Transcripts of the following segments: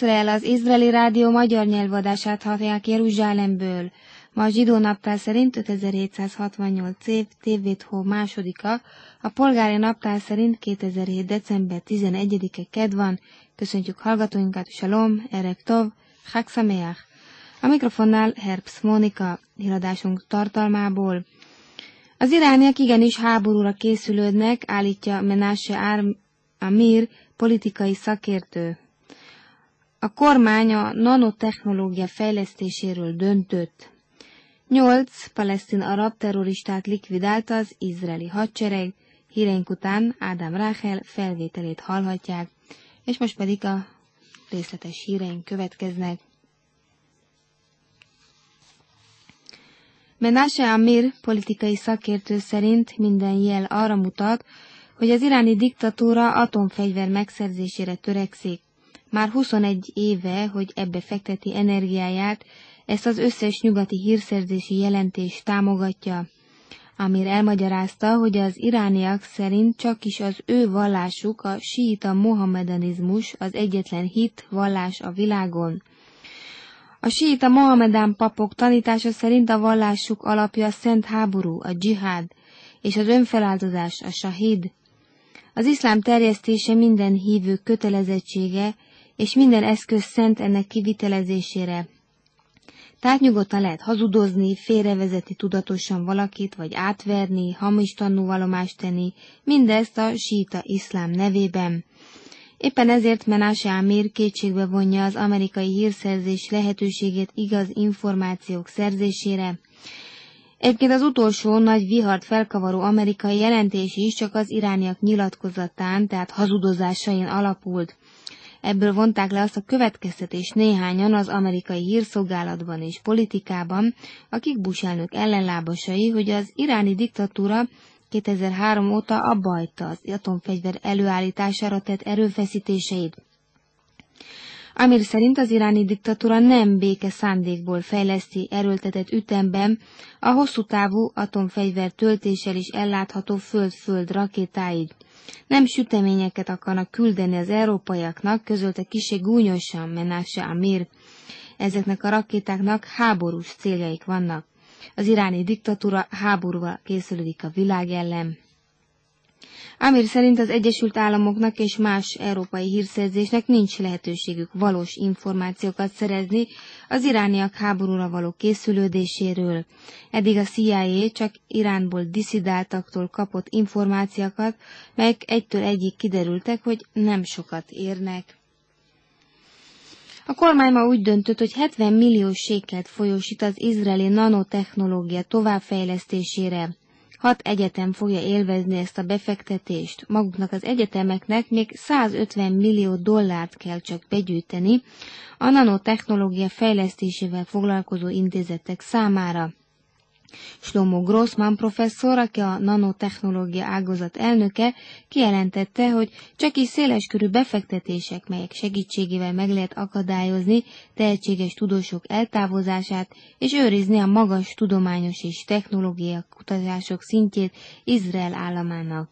Izrael, az izraeli rádió magyar nyelvadását hallják Jeruzsálemből. Ma a zsidó naptár szerint 5768 év, Tévét hó másodika, a polgári naptár szerint 2007. december 11-e kedd van. Köszöntjük hallgatóinkat, Shalom, Erev Tov, Chag Sameach. A mikrofonnál Herbst Mónika, híradásunk tartalmából. Az irániak igenis háborúra készülődnek, állítja Menashe Amir, politikai szakértő. A kormány a nanotechnológia fejlesztéséről döntött. 8 palesztin arab terroristát likvidálta az izraeli hadsereg, híreink után Ádám Ráhel felvételét hallhatják, és most pedig a részletes híreink következnek. Menashe Amir, politikai szakértő szerint minden jel arra mutat, hogy az iráni diktatúra atomfegyver megszerzésére törekszik. Már 21 éve, hogy ebbe fekteti energiáját, ezt az összes nyugati hírszerzési jelentés támogatja. Amir elmagyarázta, hogy az irániak szerint csakis az ő vallásuk, a síita mohamedanizmus az egyetlen hit, vallás a világon. A síita mohamedán papok tanítása szerint a vallásuk alapja a szent háború, a dzsihád, és az önfeláldozás, a sahid. Az iszlám terjesztése minden hívő kötelezettsége, és minden eszköz szent ennek kivitelezésére. Tehát nyugodtan lehet hazudozni, félrevezetni tudatosan valakit, vagy átverni, hamis tanúvallomást tenni, mindezt a síita iszlám nevében. Éppen ezért Menashe Amir kétségbe vonja az amerikai hírszerzés lehetőségét igaz információk szerzésére. Egyébként az utolsó nagy vihart felkavaró amerikai jelentés is csak az irániak nyilatkozatán, tehát hazudozásain alapult. Ebből vonták le azt a következtetést néhányan az amerikai hírszolgálatban és politikában, akik Bush elnök ellenlábasai, hogy az iráni diktatúra 2003 óta abbahagyta az atomfegyver előállítására tett erőfeszítéseit. Amir szerint az iráni diktatúra nem béke szándékból fejleszti erőltetett ütemben a hosszú távú atomfegyver töltéssel is ellátható föld-föld rakétáid. Nem süteményeket akarnak küldeni az európaiaknak, közölte kissé gúnyosan Menashe Amir. Ezeknek a rakétáknak háborús céljaik vannak. Az iráni diktatúra háborúval készülődik a világ ellen. Amir szerint az Egyesült Államoknak és más európai hírszerzésnek nincs lehetőségük valós információkat szerezni az irániak háborúra való készülődéséről. Eddig a CIA csak Iránból disszidáltaktól kapott információkat, melyek egytől egyig kiderültek, hogy nem sokat érnek. A kormány ma úgy döntött, hogy 70 millió sékelt folyósít az izraeli nanotechnológia továbbfejlesztésére. 6 egyetem fogja élvezni ezt a befektetést. Maguknak az egyetemeknek még 150 millió dollárt kell csak begyűjteni a nanotechnológia fejlesztésével foglalkozó intézetek számára. Shlomo Grossman professzor, aki a nanotechnológia ágazat elnöke, kijelentette, hogy csak is széleskörű befektetések, melyek segítségével meg lehet akadályozni tehetséges tudósok eltávozását, és őrizni a magas tudományos és technológiai kutatások szintjét Izrael államának.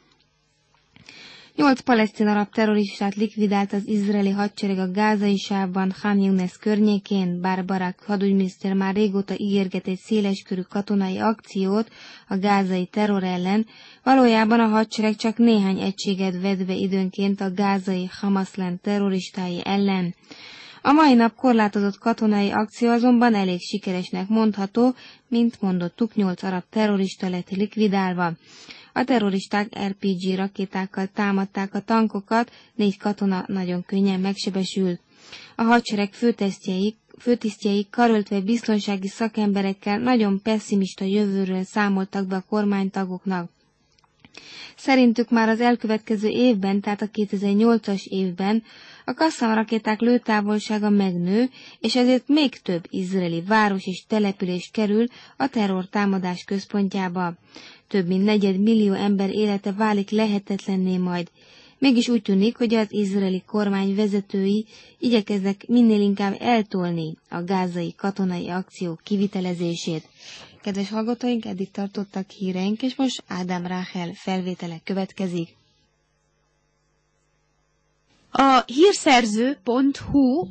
8 palesztin arab terroristát likvidált az izraeli hadsereg a gázai sávban, Khan Younes környékén, bár Barak hadügyminiszter már régóta ígérget egy széleskörű katonai akciót a gázai terror ellen, valójában a hadsereg csak néhány egységet vet be időnként a gázai Hamaslen terroristái ellen. A mai nap korlátozott katonai akció azonban elég sikeresnek mondható, mint mondottuk, 8 arab terrorista lett likvidálva. A terroristák RPG rakétákkal támadták a tankokat, 4 katona nagyon könnyen megsebesült. A hadsereg főtisztjei karöltve biztonsági szakemberekkel nagyon pesszimista jövőről számoltak be a kormánytagoknak. Szerintük már az elkövetkező évben, tehát a 2008-as évben a Qassam rakéták lőtávolsága megnő, és ezért még több izraeli város és település kerül a terrortámadás központjába. Több mint 4 millió ember élete válik lehetetlenné majd. Mégis úgy tűnik, hogy az izraeli kormány vezetői igyekeznek minél inkább eltolni a gázai katonai akció kivitelezését. Kedves hallgatóink, eddig tartottak híreink, és most Ádám Ráhel felvétele következik. A hírszerző.hu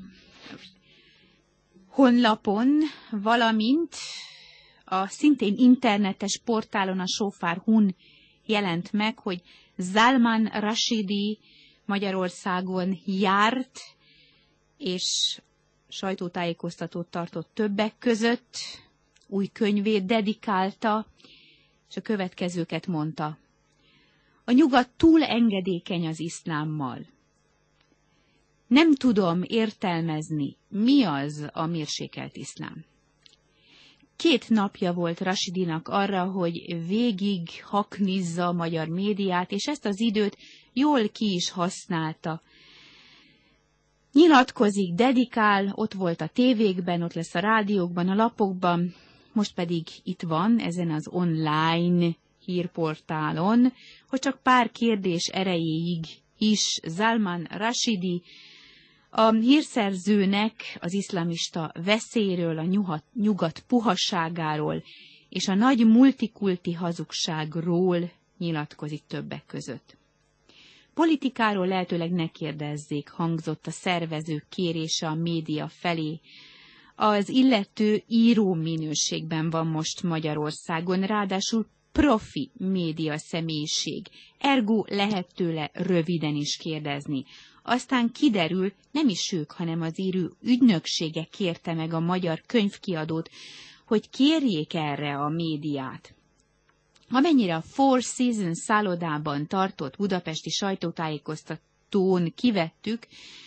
honlapon, valamint a szintén internetes portálon, a Sofar.hu-n jelent meg, hogy Salman Rushdie Magyarországon járt, és sajtótájékoztatót tartott többek között, új könyvét dedikálta, és a következőket mondta. A nyugat túl engedékeny az iszlámmal. Nem tudom értelmezni, mi az a mérsékelt iszlám. 2 napja volt Rushdie-nak arra, hogy végig haknizza a magyar médiát, és ezt az időt jól ki is használta. Nyilatkozik, dedikál, ott volt a tévékben, ott lesz a rádiókban, a lapokban, most pedig itt van ezen az online hírportálon, hogy csak pár kérdés erejéig is Salman Rushdie a hírszerzőnek az iszlamista veszélyről, a nyugat puhasságáról és a nagy multikulti hazugságról nyilatkozik többek között. Politikáról lehetőleg ne kérdezzék, hangzott a szervezők kérése a média felé. Az illető író minőségben van most Magyarországon, ráadásul profi média személyiség, ergo lehet tőle röviden is kérdezni. Aztán kiderül, nem is ők, hanem az író ügynöksége kérte meg a magyar könyvkiadót, hogy kérjék erre a médiát. Amennyire a Four Seasons szállodában tartott budapesti sajtótájékoztatón kivettük,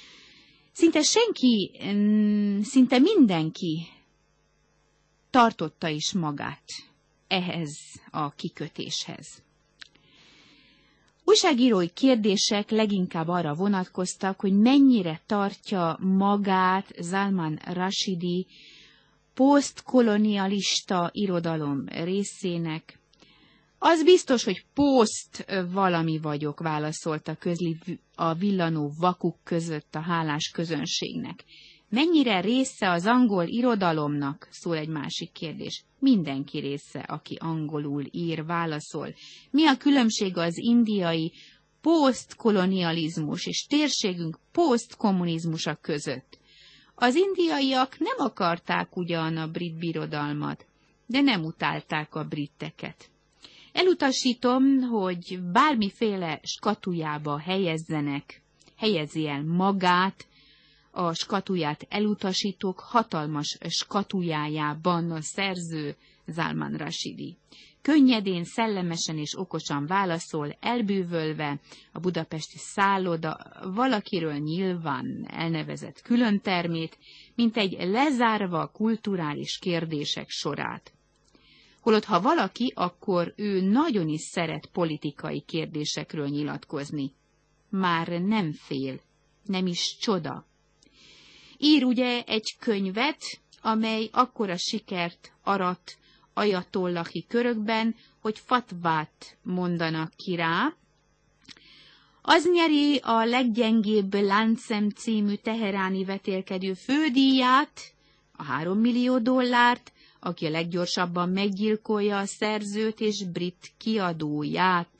szinte mindenki tartotta is magát ehhez a kikötéshez. Újságírói kérdések leginkább arra vonatkoztak, hogy mennyire tartja magát Salman Rushdie posztkolonialista irodalom részének. Az biztos, hogy poszt valami vagyok, válaszolta közli a villanó vakuk között a hálás közönségnek. Mennyire része az angol irodalomnak, szól egy másik kérdés. Mindenki része, aki angolul ír, válaszol. Mi a különbség az indiai posztkolonializmus és térségünk posztkommunizmusa között? Az indiaiak nem akarták ugyan a brit birodalmat, de nem utálták a briteket. Elutasítom, hogy bármiféle skatujába helyezzi el magát, a skatuját elutasítók hatalmas skatujájában a szerző Salman Rushdie. Könnyedén, szellemesen és okosan válaszol, elbűvölve a budapesti szálloda valakiről nyilván elnevezett külön termét, mint egy lezárva kulturális kérdések sorát. Holott ha valaki, akkor ő nagyon is szeret politikai kérdésekről nyilatkozni. Már nem fél, nem is csoda. Ír ugye egy könyvet, amely akkora sikert arat ajatollahi körökben, hogy fatvát mondanak ki rá. Az nyeri a leggyengébb láncszem című teheráni vetélkedő fődíját, a $3 millió, aki a leggyorsabban meggyilkolja a szerzőt és brit kiadóját.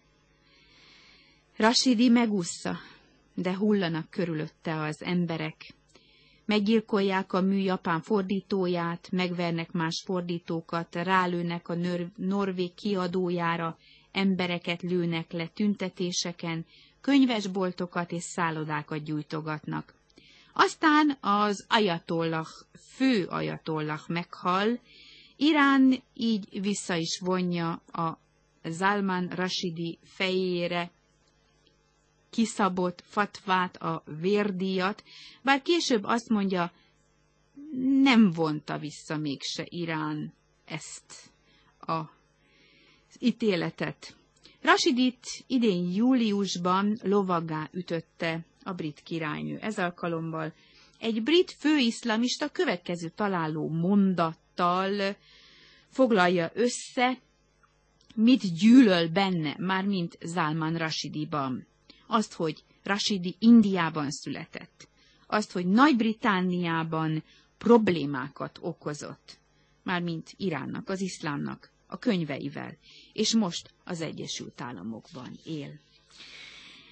Rushdie megúszza, de hullanak körülötte az emberek. Meggyilkolják a mű japán fordítóját, megvernek más fordítókat, rálőnek a norvég kiadójára, embereket lőnek le tüntetéseken, könyvesboltokat és szállodákat gyújtogatnak. Aztán az ajatollah, fő ajatollah meghal, Irán így vissza is vonja a Salman Rushdie fejére kiszabott fatvát, a vérdíjat, bár később azt mondja, nem vonta vissza mégse Irán ezt az ítéletet. Rushdiet idén júliusban lovaggá ütötte a brit királynő. Ez alkalommal egy brit főiszlamista következő találó mondattal foglalja össze, mit gyűlöl benne, mármint Salman Rushdie-ban. Azt, hogy Rushdie Indiában született. Azt, hogy Nagy-Britanniában problémákat okozott. Mármint Iránnak, az iszlámnak, a könyveivel. És most az Egyesült Államokban él.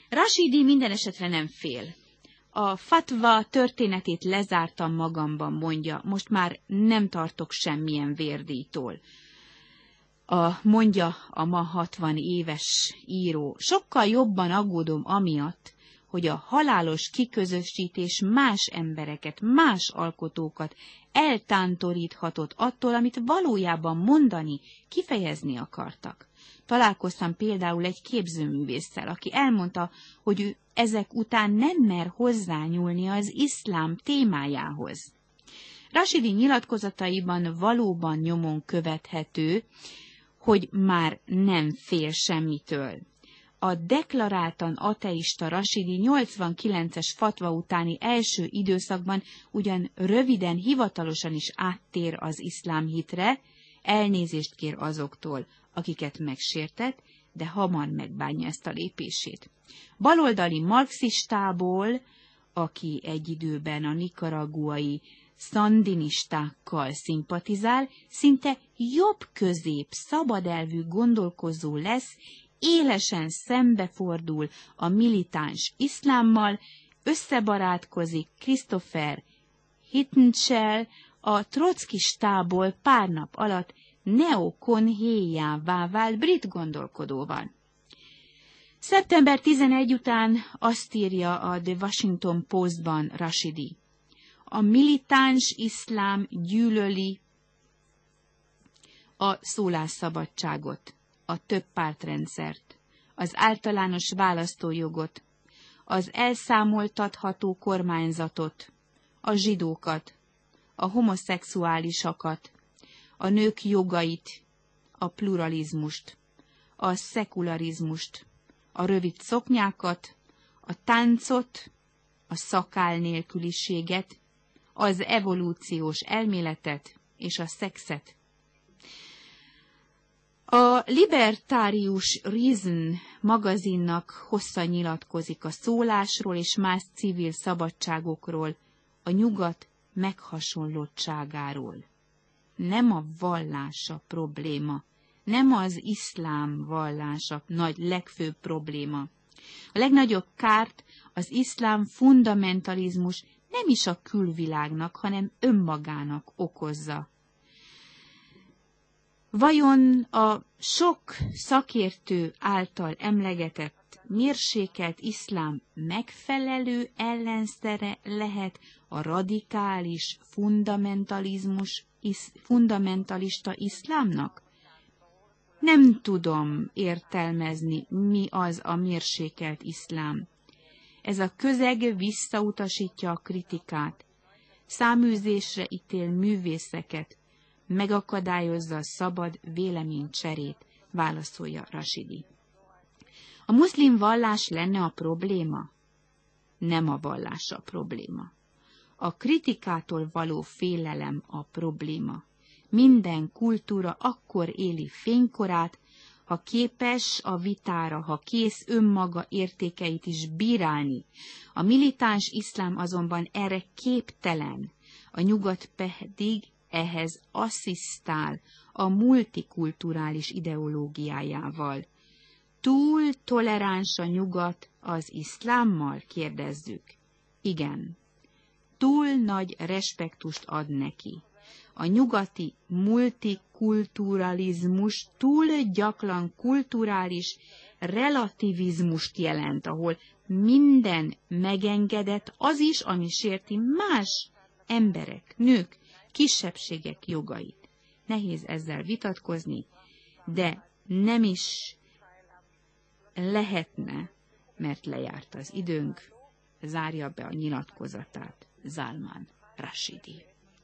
Rashidi minden esetre nem fél. A fatva történetét lezártam magamban, mondja, most már nem tartok semmilyen vérdíjtól. Mondja a ma 60 éves író, sokkal jobban aggódom amiatt, hogy a halálos kiközösítés más embereket, más alkotókat eltántoríthatott attól, amit valójában mondani, kifejezni akartak. Találkoztam például egy képzőművésszel, aki elmondta, hogy ő ezek után nem mer hozzányúlni az iszlám témájához. Rashidi nyilatkozataiban valóban nyomon követhető, hogy már nem fél semmitől. A deklaráltan ateista Rashidi 89-es fatva utáni első időszakban ugyan röviden, hivatalosan is áttér az iszlám hitre, elnézést kér azoktól, akiket megsértett, de hamar megbánja ezt a lépését. Baloldali marxistából, aki egy időben a nikaraguai szandinistákkal szimpatizál, szinte jobb-közép, szabadelvű gondolkozó lesz, élesen szembefordul a militáns iszlámmal, összebarátkozik Christopher Hitchell, a trockistából pár nap alatt neokonhéjává vált brit gondolkodóval. Szeptember 11 után azt írja a The Washington Postban Rashidi: a militáns iszlám gyűlöli a szólásszabadságot, a többpártrendszert, az általános választójogot, az elszámoltatható kormányzatot, a zsidókat, a homoszexuálisakat, a nők jogait, a pluralizmust, a szekularizmust, a rövid szoknyákat, a táncot, a szakál nélküliséget, az evolúciós elméletet és a szexet. A Libertarius Reason magazinnak hosszan nyilatkozik a szólásról és más civil szabadságokról, a nyugat meghasonlottságáról. Nem a vallás a probléma, nem az iszlám vallás a legfőbb probléma. A legnagyobb kárt az iszlám fundamentalizmus nem is a külvilágnak, hanem önmagának okozza. Vajon a sok szakértő által emlegetett mérsékelt iszlám megfelelő ellenszere lehet a radikális fundamentalista iszlámnak? Nem tudom értelmezni, mi az a mérsékelt iszlám. Ez a közeg visszautasítja a kritikát, száműzésre ítél művészeket, megakadályozza a szabad véleménycserét, válaszolja Rashidi. A muszlim vallás lenne a probléma? Nem a vallás a probléma. A kritikától való félelem a probléma. Minden kultúra akkor éli fénykorát, ha képes a vitára, ha kész önmaga értékeit is bírálni. A militáns iszlám azonban erre képtelen, a nyugat pedig ehhez asszisztál a multikulturális ideológiájával. Túl toleráns a nyugat az iszlámmal, kérdezzük. Igen. Túl nagy respektust ad neki. A nyugati multikulturalizmus túl gyakran kulturális relativizmust jelent, ahol minden megengedett, az is, ami sérti más emberek, nők, kisebbségek jogait. Nehéz ezzel vitatkozni, de nem is lehetne, mert lejárt az időnk, zárja be a nyilatkozatát Salman Rashidi.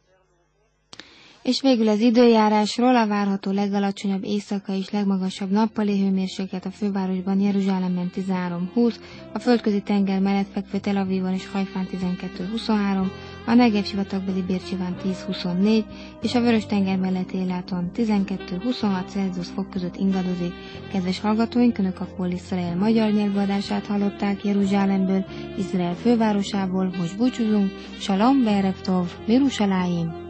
És végül az időjárásról: a várható legalacsonyabb éjszakai és legmagasabb nappali hőmérséklet a fővárosban, Jeruzsálemben 13-20, a földközi tenger mellett fekvő Tel Avivon és Hajfán 12-23, a Negev sivatagbeli Bércsiván 10-24, és a Vörös-tenger mellett Éláton 12-26 Celsius fok között ingadozik. Kedves hallgatóink, Önök a Kol Iszrael magyar nyelvadását hallották Jeruzsálemből, Izrael fővárosából. Most búcsúzunk. Shalom, Be'erev Tov, Jeruzsálem!